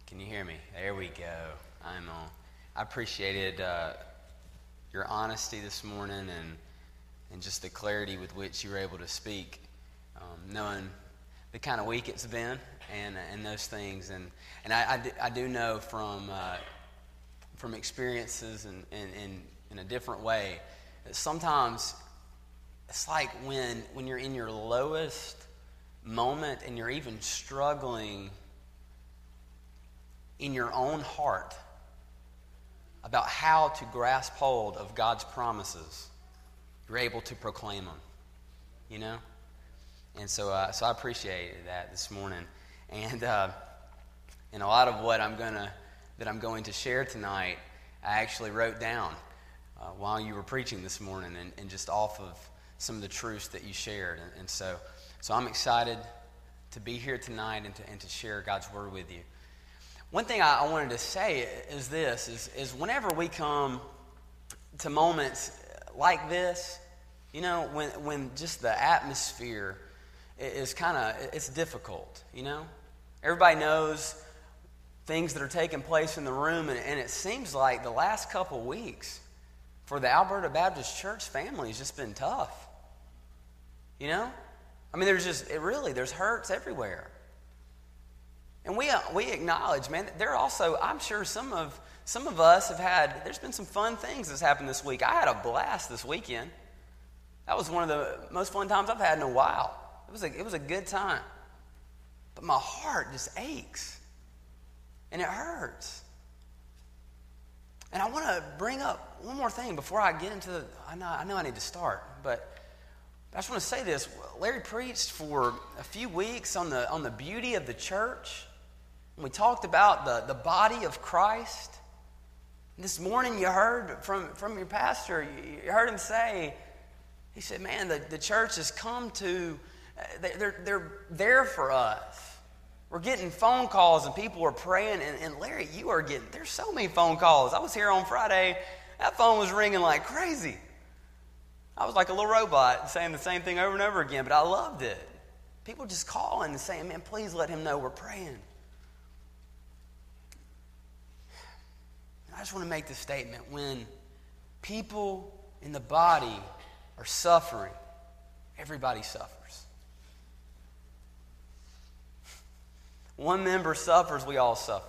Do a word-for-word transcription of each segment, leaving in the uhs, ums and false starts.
Can you hear me? There we go. I'm on. I appreciated uh, your honesty this morning and and just the clarity with which you were able to speak, um, knowing the kind of week it's been and and those things. And and I, I, do, I do know from uh, from experiences and in, in, in a different way that sometimes it's like when when you're in your lowest moment and you're even struggling in your own heart about how to grasp hold of God's promises, you're able to proclaim them, you know? And so uh, so I appreciated that this morning. And uh, and a lot of what I'm gonna that I'm going to share tonight, I actually wrote down uh, while you were preaching this morning, and, and just off of some of the truths that you shared. And, and so so I'm excited to be here tonight and to and to share God's word with you. One thing I, I wanted to say is this, is, is whenever we come to moments like this, you know, when when just the atmosphere is kind of, it's difficult, you know? Everybody knows things that are taking place in the room, and, and it seems like the last couple weeks for the Alberta Baptist Church family has just been tough, you know? I mean, there's just, it really, there's hurts everywhere. And we we acknowledge, man, there are also, I'm sure some of some of us have had, there's been some fun things that's happened this week. I had a blast this weekend. That was one of the most fun times I've had in a while. It was a, it was a good time. But my heart just aches. And it hurts. And I want to bring up one more thing before I get into the, I know I know I need to start, but I just want to say this. Larry preached for a few weeks on the on the beauty of the church. And we talked about the, the body of Christ. This morning you heard from, from your pastor, you heard him say, he said, man, the, the church has come to, they're, they're there for us. We're getting phone calls and people are praying. And, and Larry, you are getting, there's so many phone calls. I was here on Friday. That phone was ringing like crazy. I was like a little robot saying the same thing over and over again, but I loved it. People just calling and saying, man, please let him know we're praying. I just want to make this statement. When people in the body are suffering, everybody suffers. One member suffers, we all suffer.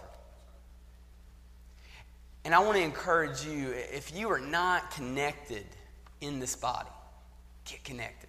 And I want to encourage you, if you are not connected in this body, get connected.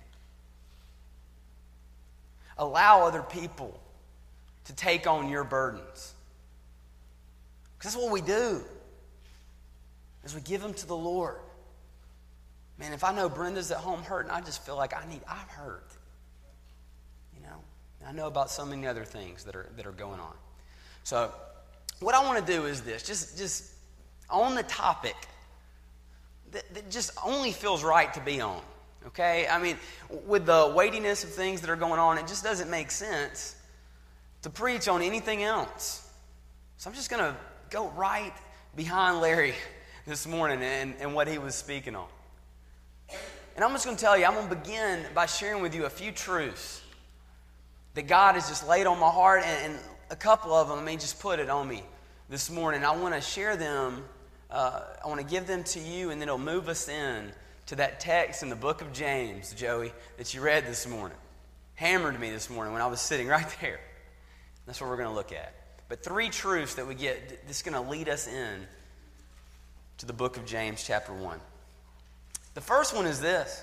Allow other people to take on your burdens. Because that's what we do. Is we give them to the Lord. Man, if I know Brenda's at home hurting, I just feel like I need, I'm hurt. You know? I know about so many other things that are that are going on. So, what I want to do is this, just, just on the topic that, that just only feels right to be on. Okay? I mean, with the weightiness of things that are going on, it just doesn't make sense to preach on anything else. So I'm just going to go right behind Larry this morning and, and what he was speaking on. And I'm just going to tell you, I'm going to begin by sharing with you a few truths that God has just laid on my heart, and, and a couple of them, I mean, just put it on me this morning. I want to share them, uh, I want to give them to you, and then it'll move us in to that text in the book of James, Joey, that you read this morning. Hammered me this morning when I was sitting right there. That's what we're going to look at. But three truths that we get that's going to lead us in to the book of James chapter one. The first one is this.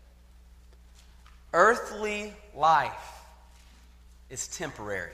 Earthly life is temporary.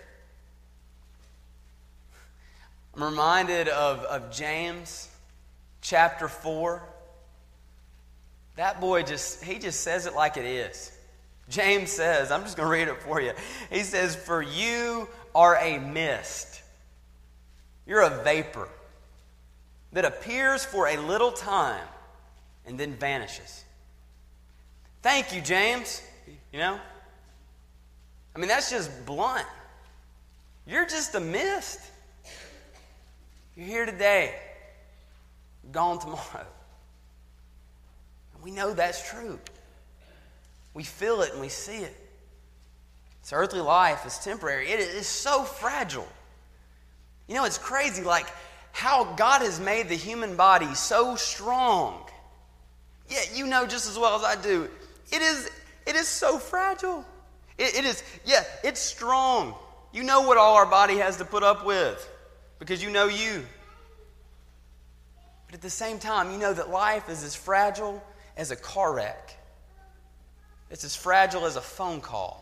I'm reminded of, of James chapter four. That boy just, he just says it like it is. James says, I'm just going to read it for you. He says, for you are a mist. You're a vapor that appears for a little time and then vanishes. Thank you, James. You know? I mean, that's just blunt. You're just a mist. You're here today, gone tomorrow. And we know that's true. We feel it and we see it. This earthly life is temporary. It is so fragile. You know, it's crazy, like how God has made the human body so strong. Yet you know just as well as I do, it is it is so fragile. It, it is, yeah, it's strong. You know what all our body has to put up with because you know you. But at the same time, you know that life is as fragile as a car wreck. It's as fragile as a phone call.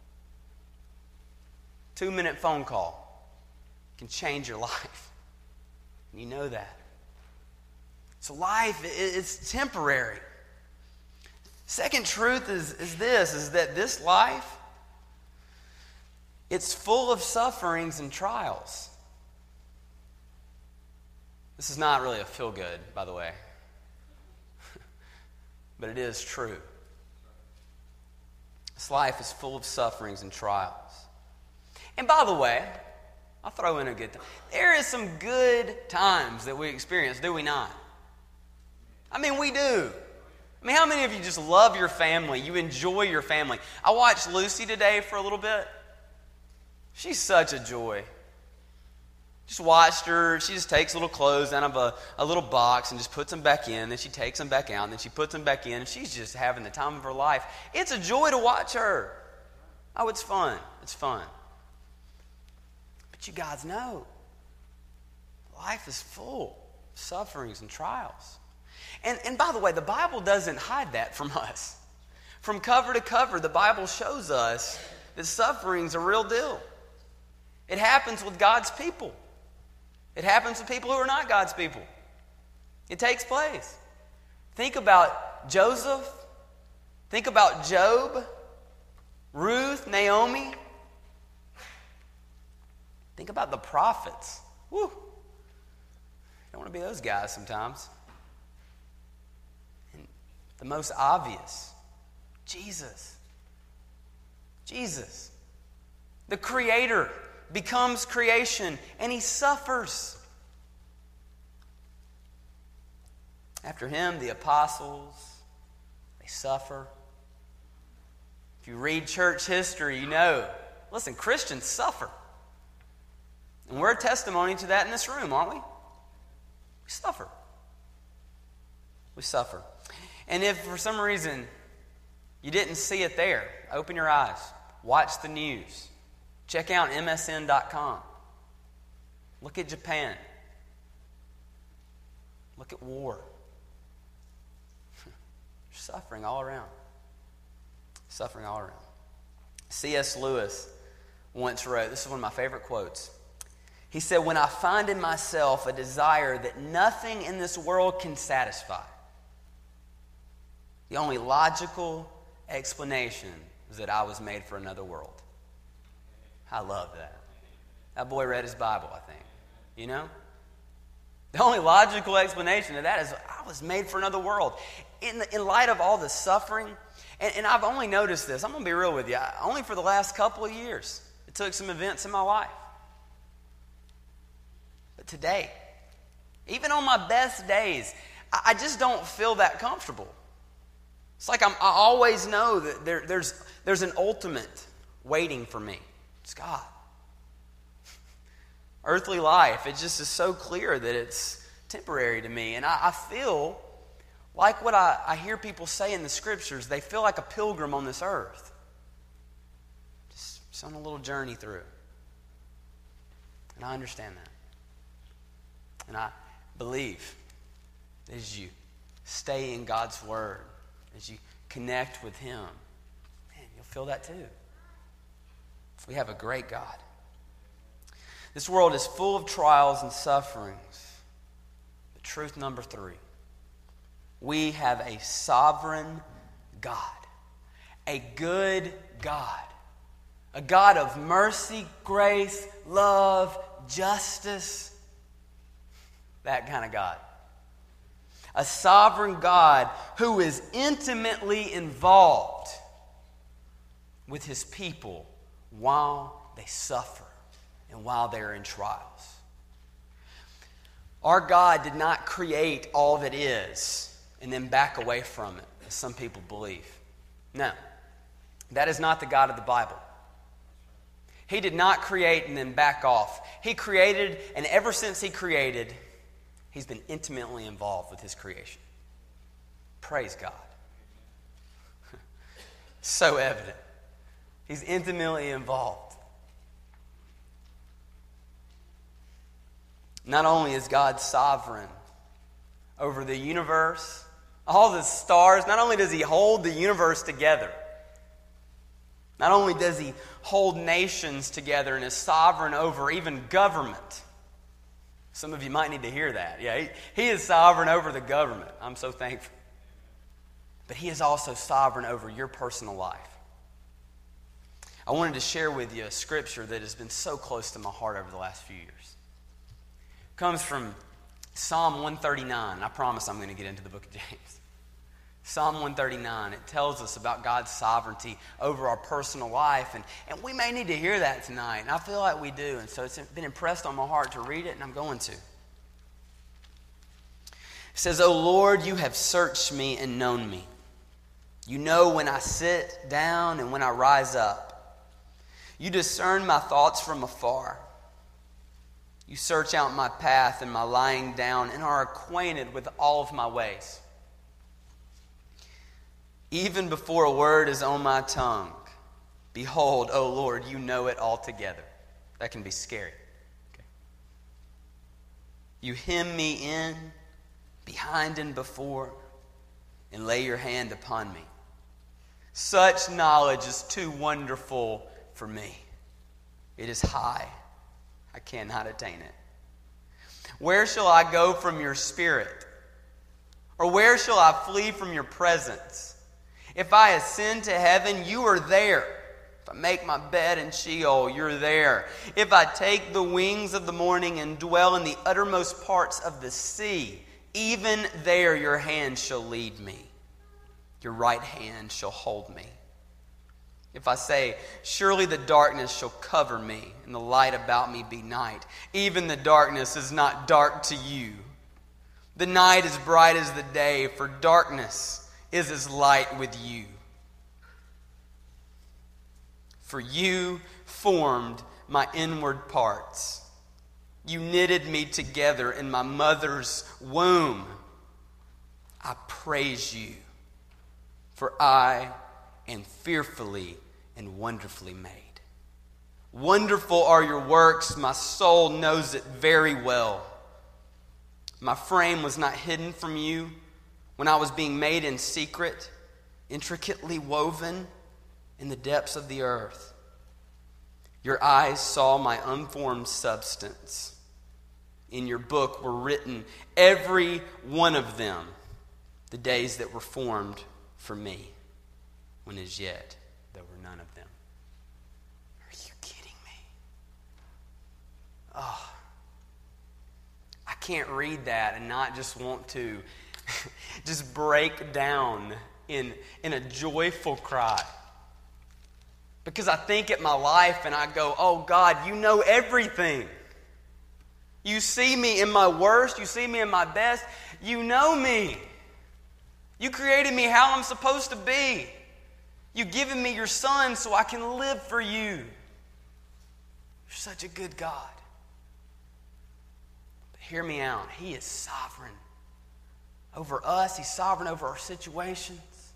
Two-minute phone call can change your life. And you know that. So life is temporary. Second truth is, is this, is that this life, it's full of sufferings and trials. This is not really a feel-good, by the way. But it is true. This life is full of sufferings and trials. And by the way, I'll throw in a good time. There is some good times that we experience, do we not? I mean, we do. I mean, how many of you just love your family? You enjoy your family. I watched Lucy today for a little bit. She's such a joy. Just watched her. She just takes little clothes out of a, a little box and just puts them back in. Then she takes them back out. And then she puts them back in. And she's just having the time of her life. It's a joy to watch her. Oh, it's fun. It's fun. But you guys know, life is full of sufferings and trials. And, and by the way, the Bible doesn't hide that from us. From cover to cover, the Bible shows us that suffering's a real deal. It happens with God's people. It happens with people who are not God's people. It takes place. Think about Joseph. Think about Job, Ruth, Naomi. Think about the prophets. Woo! Don't want to be those guys sometimes. And the most obvious, Jesus. Jesus. The Creator becomes creation, and He suffers. After Him, the apostles, they suffer. If you read church history, you know, listen, Christians suffer. And we're a testimony to that in this room, aren't we? We suffer. We suffer. And if for some reason you didn't see it there, open your eyes. Watch the news. Check out M S N dot com. Look at Japan. Look at war. Suffering all around. Suffering all around. C S Lewis once wrote, this is one of my favorite quotes. He said, "When I find in myself a desire that nothing in this world can satisfy, the only logical explanation is that I was made for another world." I love that. That boy read his Bible, I think. You know? The only logical explanation of that is I was made for another world. In, the, in light of all the suffering, and, and I've only noticed this, I'm going to be real with you, I, only for the last couple of years. It took some events in my life. But today, even on my best days, I, I just don't feel that comfortable. It's like I'm, I always know that there, there's, there's an ultimate waiting for me. It's God. Earthly life, it just is so clear that it's temporary to me. And I, I feel like what I, I hear people say in the scriptures, they feel like a pilgrim on this earth. Just, just on a little journey through. And I understand that. And I believe that as you stay in God's Word, as you connect with Him, man, you'll feel that too. We have a great God. This world is full of trials and sufferings. But truth number three, we have a sovereign God, a good God, a God of mercy, grace, love, justice, that kind of God. A sovereign God who is intimately involved with His people while they suffer and while they're in trials. Our God did not create all that is and then back away from it, as some people believe. No, that is not the God of the Bible. He did not create and then back off. He created, and ever since He created, He's been intimately involved with His creation. Praise God. So evident. He's intimately involved. Not only is God sovereign over the universe, all the stars, not only does He hold the universe together, not only does He hold nations together and is sovereign over even government. Some of you might need to hear that. Yeah, He, he is sovereign over the government. I'm so thankful. But He is also sovereign over your personal life. I wanted to share with you a scripture that has been so close to my heart over the last few years. It comes from Psalm one thirty-nine. I promise I'm going to get into the book of James. Psalm one thirty-nine, it tells us about God's sovereignty over our personal life. And, and we may need to hear that tonight. And I feel like we do. And so it's been impressed on my heart to read it, and I'm going to. It says, O Lord, you have searched me and known me. You know when I sit down and when I rise up. You discern my thoughts from afar. You search out my path and my lying down and are acquainted with all of my ways. Even before a word is on my tongue, behold, O Lord, you know it altogether. That can be scary. Okay. You hem me in, behind and before, and lay your hand upon me. Such knowledge is too wonderful for me. It is high. I cannot attain it. Where shall I go from your spirit? Or where shall I flee from your presence? If I ascend to heaven, you are there. If I make my bed in Sheol, you're there. If I take the wings of the morning and dwell in the uttermost parts of the sea, even there your hand shall lead me. Your right hand shall hold me. If I say, surely the darkness shall cover me, and the light about me be night, even the darkness is not dark to you. The night is bright as the day, for darkness is as light with you. For you formed my inward parts. You knitted me together in my mother's womb. I praise you, for I am fearfully and wonderfully made. Wonderful are your works, my soul knows it very well. My frame was not hidden from you when I was being made in secret, intricately woven in the depths of the earth. Your eyes saw my unformed substance. In your book were written, every one of them, the days that were formed for me, when as yet there were none of them. Are you kidding me? Oh, I can't read that and not just want to just break down in, in a joyful cry. Because I think at my life and I go, oh God, you know everything. You see me in my worst. You see me in my best. You know me. You created me how I'm supposed to be. You've given me your Son so I can live for you. You're such a good God. But hear me out. He is sovereign over us. He's sovereign over our situations.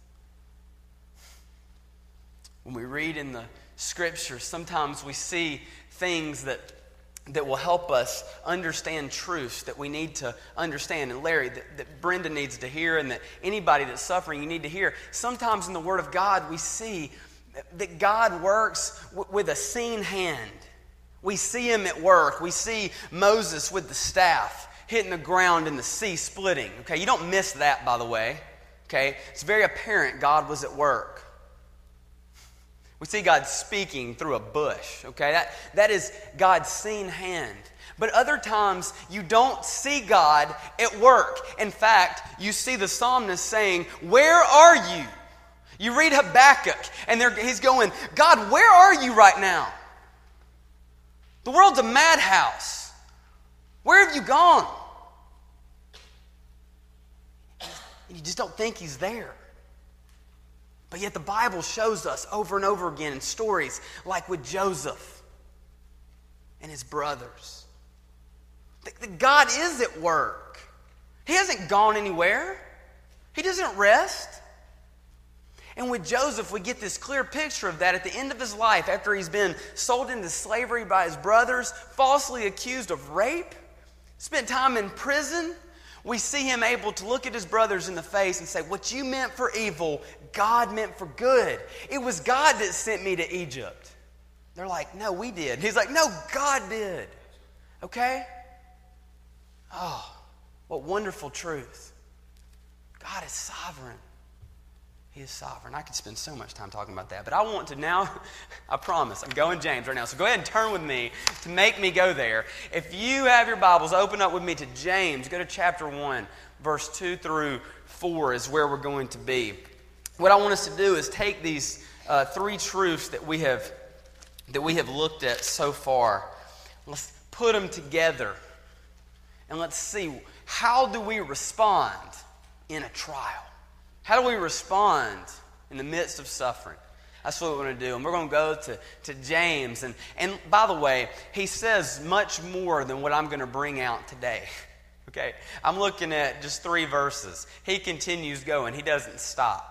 When we read in the Scriptures, sometimes we see things that that will help us understand truths that we need to understand. And Larry, that, that Brenda needs to hear, and that anybody that's suffering, you need to hear. Sometimes in the Word of God, we see that God works w- with a seen hand. We see Him at work. We see Moses with the staff hitting the ground and the sea splitting. Okay, you don't miss that, by the way. Okay, it's very apparent God was at work. We see God speaking through a bush, okay? That, that is God's seen hand. But other times, you don't see God at work. In fact, you see the psalmist saying, where are you? You read Habakkuk, and he's going, God, where are you right now? The world's a madhouse. Where have you gone? And you just don't think He's there. But yet the Bible shows us over and over again in stories like with Joseph, and his brothers. That God is at work. He hasn't gone anywhere. He doesn't rest. And with Joseph, we get this clear picture of that at the end of his life, after he's been sold into slavery by his brothers, falsely accused of rape, spent time in prison. We see him able to look at his brothers in the face and say, what you meant for evil, God meant for good. It was God that sent me to Egypt. They're like, no, we did. He's like, no, God did. Okay? Oh, what wonderful truth. God is sovereign. He is sovereign. I could spend so much time talking about that, but I want to now, I promise, I'm going James right now. So go ahead and turn with me to make me go there. If you have your Bibles, open up with me to James. Go to chapter one, verse two through four is where we're going to be. What I want us to do is take these uh, three truths that we have that we have looked at so far. Let's put them together, and let's see, how do we respond in a trial? How do we respond in the midst of suffering? That's what we're going to do. And we're going to go to, to James. And, and by the way, he says much more than what I'm going to bring out today. Okay? I'm looking at just three verses. He continues going. He doesn't stop.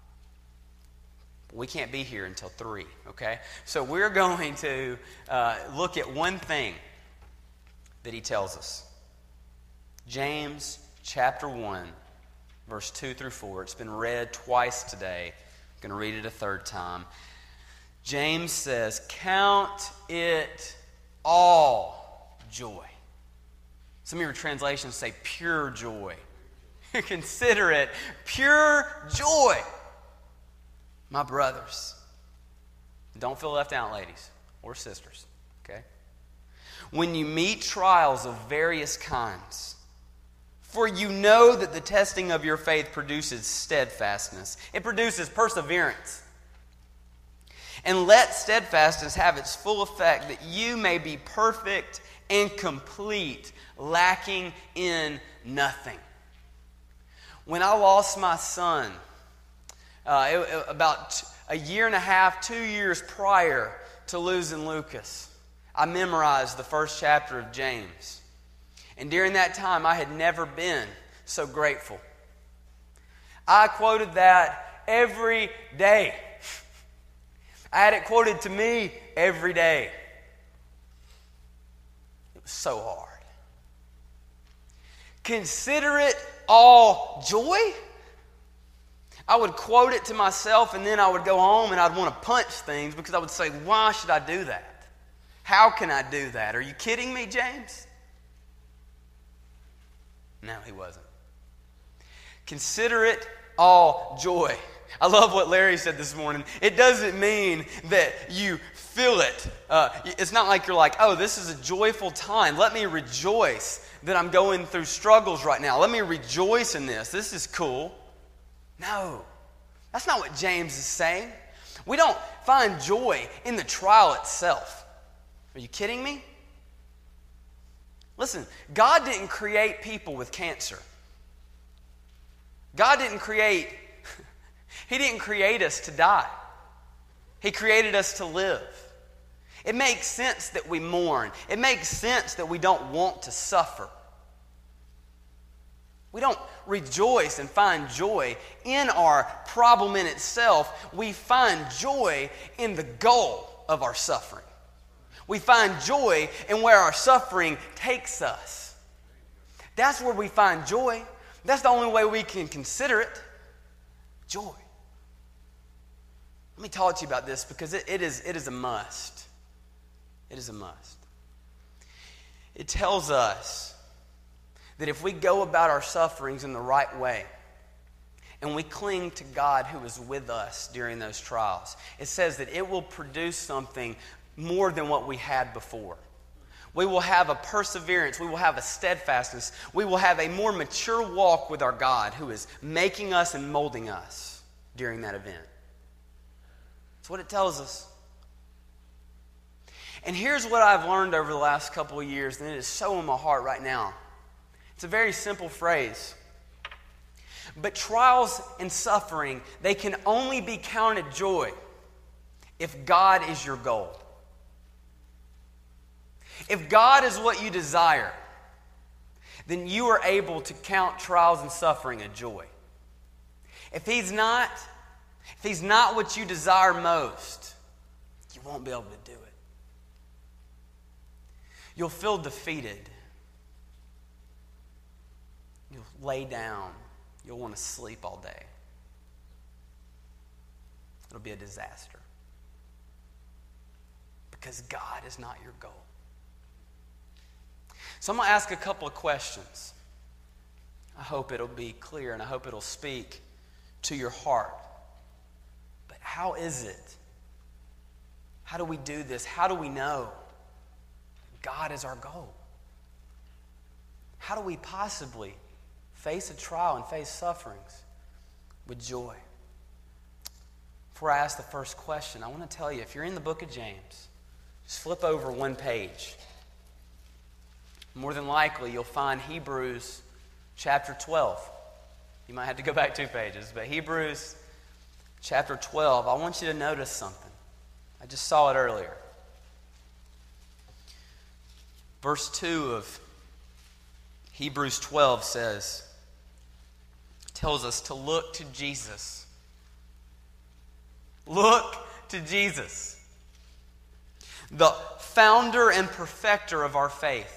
We can't be here until three. Okay? So we're going to uh, look at one thing that he tells us. James chapter one. Verse two through four. It's been read twice today. I'm going to read it a third time. James says, count it all joy. Some of your translations say pure joy. Consider it pure joy. My brothers. Don't feel left out, ladies or sisters. Okay? When you meet trials of various kinds, for you know that the testing of your faith produces steadfastness. It produces perseverance. And let steadfastness have its full effect, that you may be perfect and complete, lacking in nothing. When I lost my son, uh, it, it, about a year and a half, two years prior to losing Lucas, I memorized the first chapter of James. And during that time, I had never been so grateful. I quoted that every day. I had it quoted to me every day. It was so hard. Consider it all joy. I would quote it to myself, and then I would go home and I'd want to punch things because I would say, why should I do that? How can I do that? Are you kidding me, James? No, he wasn't. Consider it all joy. I love what Larry said this morning. It doesn't mean that you feel it. Uh, it's not like you're like, oh, this is a joyful time. Let me rejoice that I'm going through struggles right now. Let me rejoice in this. This is cool. No, that's not what James is saying. We don't find joy in the trial itself. Are you kidding me? Listen, God didn't create people with cancer. God didn't create, He didn't create us to die. He created us to live. It makes sense that we mourn. It makes sense that we don't want to suffer. We don't rejoice and find joy in our problem in itself. We find joy in the goal of our suffering. We find joy in where our suffering takes us. That's where we find joy. That's the only way we can consider it. Joy. Let me talk to you about this because it, it, is, it is a must. It is a must. It tells us that if we go about our sufferings in the right way and we cling to God who is with us during those trials, it says that it will produce something more than what we had before. We will have a perseverance. We will have a steadfastness. We will have a more mature walk with our God who is making us and molding us during that event. That's what it tells us. And here's what I've learned over the last couple of years, and it is so in my heart right now. It's a very simple phrase. But trials and suffering, they can only be counted joy if God is your goal. If God is what you desire, then you are able to count trials and suffering a joy. If He's not, if He's not what you desire most, you won't be able to do it. You'll feel defeated. You'll lay down. You'll want to sleep all day. It'll be a disaster. Because God is not your goal. So I'm going to ask a couple of questions. I hope it'll be clear and I hope it'll speak to your heart. But how is it? How do we do this? How do we know God is our goal? How do we possibly face a trial and face sufferings with joy? Before I ask the first question, I want to tell you, if you're in the book of James, just flip over one page. More than likely, you'll find Hebrews chapter twelve. You might have to go back two pages, but Hebrews chapter twelve, I want you to notice something. I just saw it earlier. Verse two of Hebrews twelve says, tells us to look to Jesus. Look to Jesus, the founder and perfecter of our faith,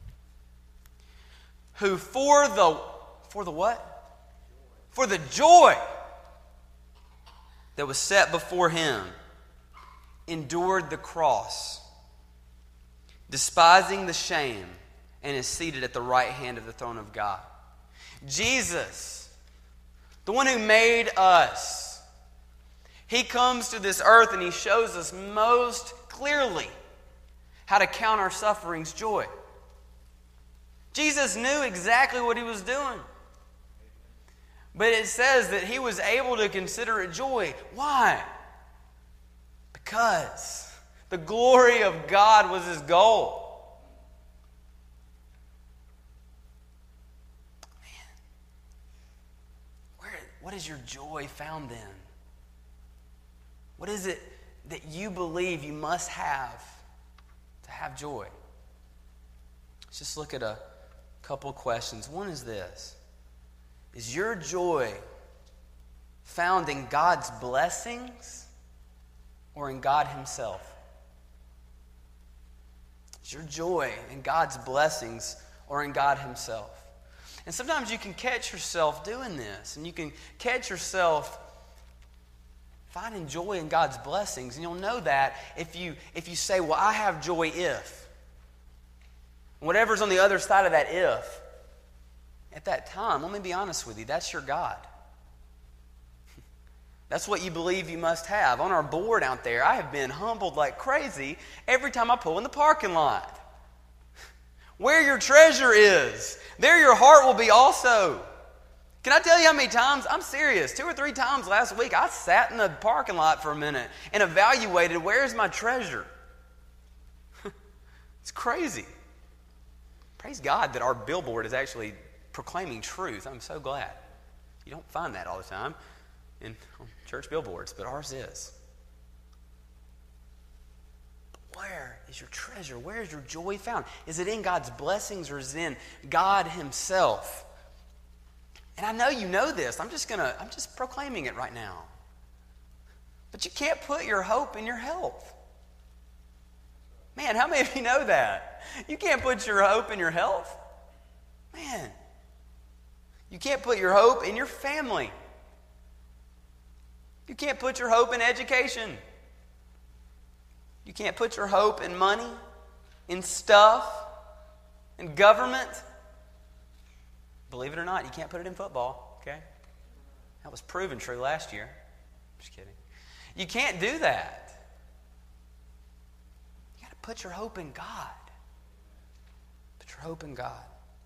who for the, for the what? For the joy that was set before Him, endured the cross, despising the shame, and is seated at the right hand of the throne of God. Jesus, the one who made us, He comes to this earth and He shows us most clearly how to count our sufferings joy. Jesus knew exactly what He was doing. But it says that He was able to consider it joy. Why? Because the glory of God was His goal. Man, where, what is your joy found in? What is it that you believe you must have to have joy? Let's just look at a couple of questions. One is this. Is your joy found in God's blessings or in God Himself? Is your joy in God's blessings or in God Himself? And sometimes you can catch yourself doing this, and you can catch yourself finding joy in God's blessings. And you'll know that if you if you say, well, I have joy if. Whatever's on the other side of that if, at that time, let me be honest with you, that's your God. That's what you believe you must have. On our board out there, I have been humbled like crazy every time I pull in the parking lot. Where your treasure is, there your heart will be also. Can I tell you how many times? I'm serious. Two or three times last week, I sat in the parking lot for a minute and evaluated, where's my treasure? It's crazy. Praise God that our billboard is actually proclaiming truth. I'm so glad. You don't find that all the time in church billboards, but ours is. But where is your treasure? Where is your joy found? Is it in God's blessings or is it in God Himself? And I know you know this. I'm just gonna, I'm just proclaiming it right now. But you can't put your hope in your health. Man, how many of you know that? You can't put your hope in your health. Man. You can't put your hope in your family. You can't put your hope in education. You can't put your hope in money, in stuff, in government. Believe it or not, you can't put it in football, okay? That was proven true last year. Just kidding. You can't do that. You got to put your hope in God. Put your hope in God.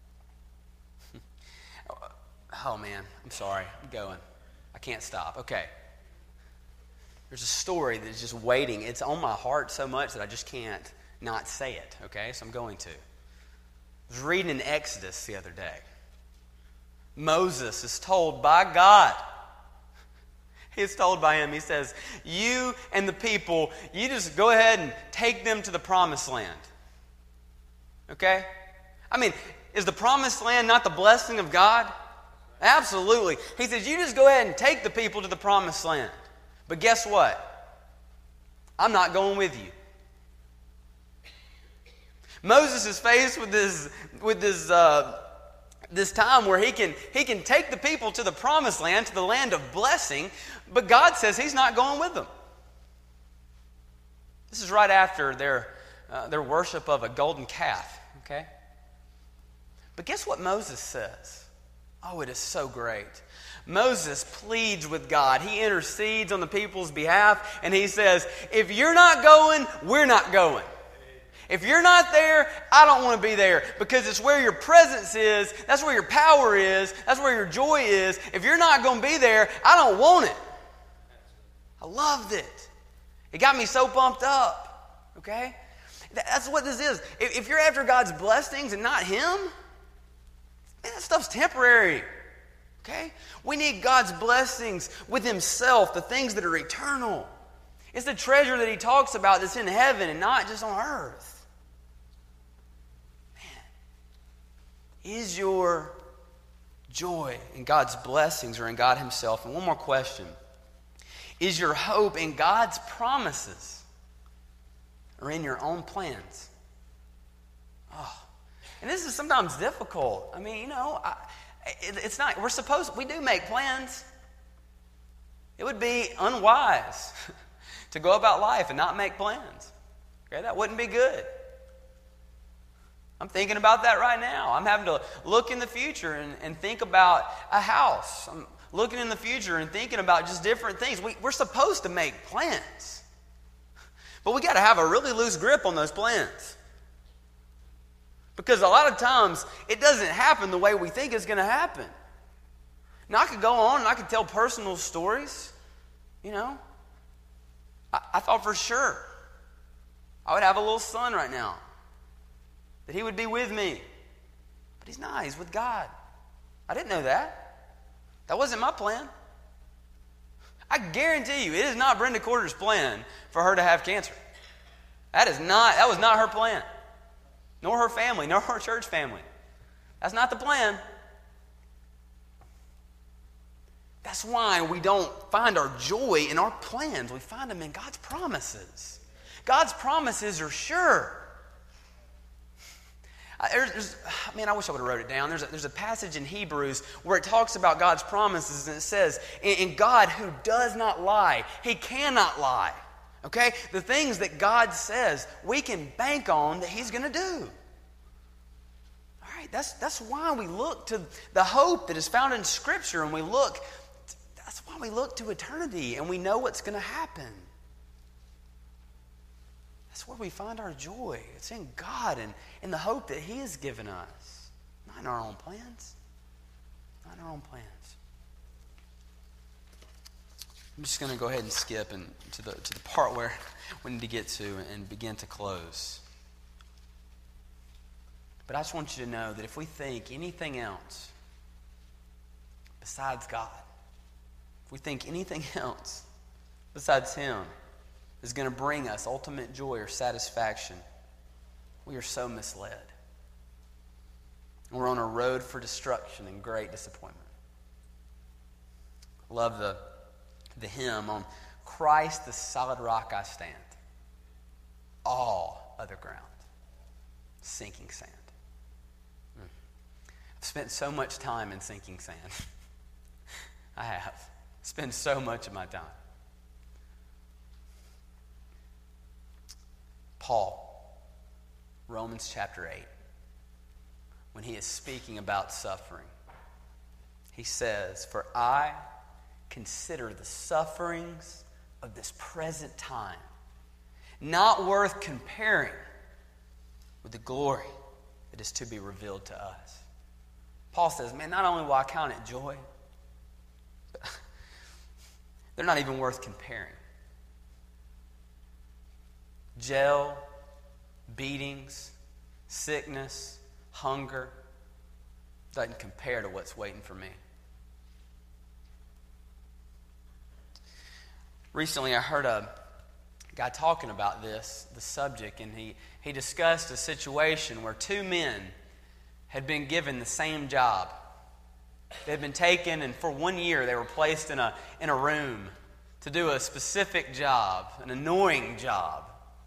Oh, man, I'm sorry. I'm going. I can't stop. Okay. There's a story that's just waiting. It's on my heart so much that I just can't not say it, okay? So I'm going to. I was reading in Exodus the other day. Moses is told by God. He's told by Him, He says, you and the people, you just go ahead and take them to the promised land. Okay? I mean, is the promised land not the blessing of God? Absolutely. He says, you just go ahead and take the people to the promised land. But guess what? I'm not going with you. Moses is faced with this, with this, uh, this time where he can, he can take the people to the promised land, to the land of blessing, but God says he's not going with them. This is right after their, uh, their worship of a golden calf, okay? But guess what Moses says? Oh, it is so great. Moses pleads with God. He intercedes on the people's behalf, and he says, if you're not going, we're not going. If you're not there, I don't want to be there, because it's where your presence is, that's where your power is, that's where your joy is. If you're not going to be there, I don't want it. I loved it. It got me so pumped up, okay? That's what this is. If you're after God's blessings and not Him, man, that stuff's temporary, okay? We need God's blessings with Himself, the things that are eternal. It's the treasure that He talks about that's in heaven and not just on earth. Man, is your joy in God's blessings or in God Himself? And one more question. Is your hope in God's promises or in your own plans? Oh, and this is sometimes difficult. I mean, you know, I, it, it's not, we're supposed, we do make plans. It would be unwise to go about life and not make plans. Okay, that wouldn't be good. I'm thinking about that right now. I'm having to look in the future and, and think about a house. I'm looking in the future and thinking about just different things. We, we're supposed to make plans. But we got to have a really loose grip on those plans. Because a lot of times, it doesn't happen the way we think it's going to happen. Now, I could go on and I could tell personal stories. You know, I, I thought for sure I would have a little son right now, that he would be with me. But he's not. He's with God. I didn't know that. That wasn't my plan. I guarantee you, it is not Brenda Corder's plan for her to have cancer. That is not, that was not her plan. Nor her family, nor her church family. That's not the plan. That's why we don't find our joy in our plans. We find them in God's promises. God's promises are sure. There's, man, I wish I would have wrote it down. There's a, there's a passage in Hebrews where it talks about God's promises, and it says, in God who does not lie, He cannot lie. Okay? The things that God says, we can bank on that He's going to do. All right, that's, that's why we look to the hope that is found in Scripture, and we look, that's why we look to eternity, and we know what's going to happen. That's where we find our joy. It's in God and in the hope that He has given us. Not in our own plans. Not in our own plans. I'm just going to go ahead and skip and to the to the part where we need to get to and begin to close. But I just want you to know that if we think anything else besides God, if we think anything else besides Him is going to bring us ultimate joy or satisfaction, we are so misled. We're on a road for destruction and great disappointment. Love the, the hymn on Christ the solid rock I stand. All other ground, sinking sand. Mm. I've spent so much time in sinking sand. I have. Spent so much of my time. Paul, Romans chapter eight, when he is speaking about suffering, he says, "For I consider the sufferings of this present time not worth comparing with the glory that is to be revealed to us." Paul says, man, not only will I count it joy, but they're not even worth comparing. Jail, beatings, sickness, hunger doesn't compare to what's waiting for me. Recently, I heard a a guy talking about this, the subject, and he, he discussed a situation where two men had been given the same job. They had been taken, and for one year they were placed in a, in a room to do a specific job, an annoying job.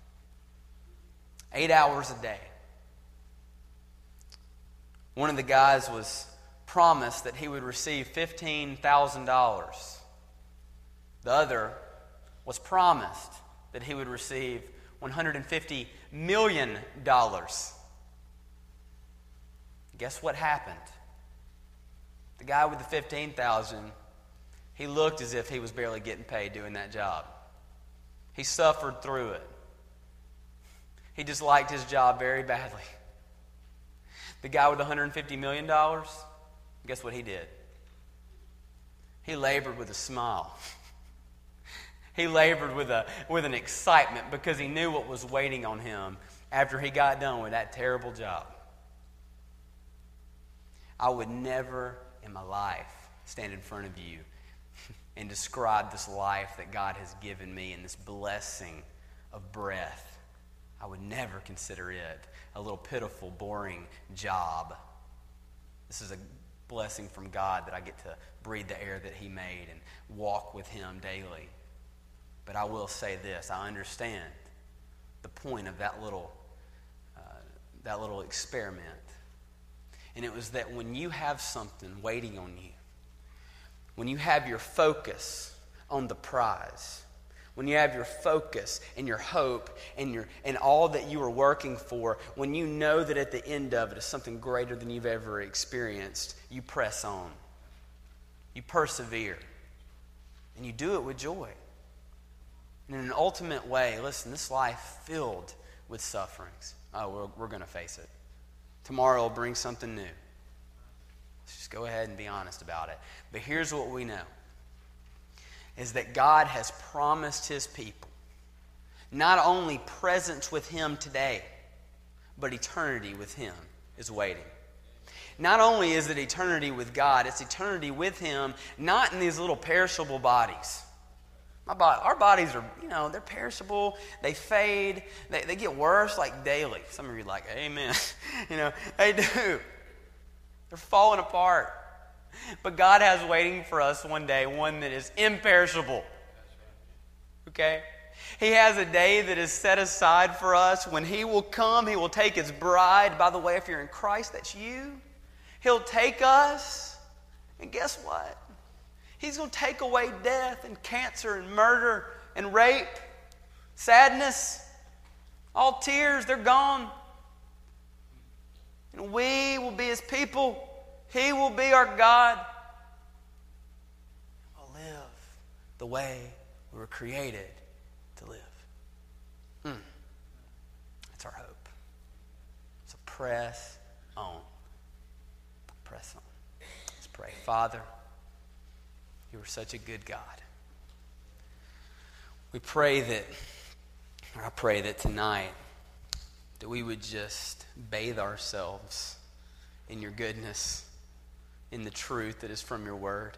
Eight hours a day. One of the guys was promised that he would receive fifteen thousand dollars. The other was promised that he would receive one hundred fifty million dollars. Guess what happened? The guy with the fifteen thousand dollars, he looked as if he was barely getting paid doing that job. He suffered through it. He disliked his job very badly. The guy with one hundred fifty million dollars, guess what he did? He labored with a smile. He labored with a with an excitement because he knew what was waiting on him after he got done with that terrible job. I would never in my life stand in front of you and describe this life that God has given me and this blessing of breath. I would never consider it a little pitiful, boring job. This is a blessing from God that I get to breathe the air that He made and walk with Him daily. But I will say this, I understand the point of that little, uh, that little experiment. And it was that when you have something waiting on you, when you have your focus on the prize, when you have your focus and your hope and your and all that you are working for, when you know that at the end of it is something greater than you've ever experienced, you press on. You persevere. And you do it with joy. And in an ultimate way, listen, this life filled with sufferings. Oh, we're, we're going to face it. Tomorrow will bring something new. Let's just go ahead and be honest about it. But here's what we know. Is that God has promised His people not only presence with Him today, but eternity with Him is waiting. Not only is it eternity with God, it's eternity with Him, not in these little perishable bodies. My body, our bodies are, you know, they're perishable, they fade, they, they get worse like daily. Some of you are like, amen. You know, they do. They're falling apart. But God has waiting for us one day, one that is imperishable. Okay? He has a day that is set aside for us when He will come. He will take His bride. By the way, if you're in Christ, that's you. He'll take us. And guess what? He's going to take away death and cancer and murder and rape, sadness, all tears, they're gone. And we will be His people. He will be our God. We'll live the way we were created to live. Mm. That's our hope. So press on. Press on. Let's pray. Father, You are such a good God. We pray that, or I pray that tonight, that we would just bathe ourselves in Your goodness, in the truth that is from Your word.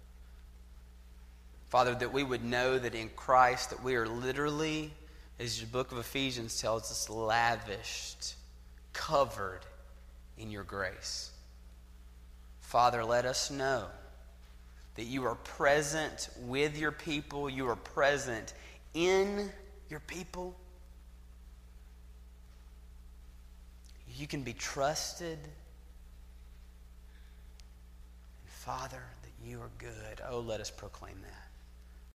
Father, that we would know that in Christ that we are literally, as the book of Ephesians tells us, lavished, covered in Your grace. Father, let us know that You are present with Your people. You are present in Your people. You can be trusted. And Father, that You are good. Oh, let us proclaim that.